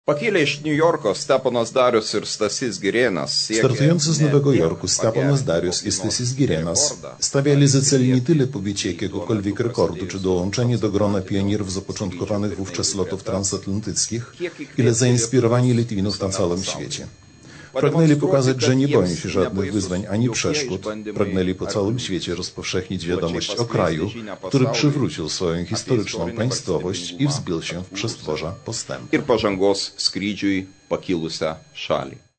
Pakilę iš New Yorko Steponas Darius ir Stasys Girėnas. Startujący z Nowego Jorku Steponas Darius i Stasys Girėnas stawiali za cel nie tyle pobicie jakiegokolwiek rekordu, czy dołączenie do grona pionierów zapoczątkowanych wówczas lotów transatlantyckich, ile zainspirowani Litwinów na całym świecie. Pragnęli pokazać, że nie boją się żadnych wyzwań ani przeszkód. Pragnęli po całym świecie rozpowszechnić wiadomość o kraju, który przywrócił swoją historyczną państwowość i wzbił się w przestworza postępu. Ir pažangos skrydžiui pakilusią šalį.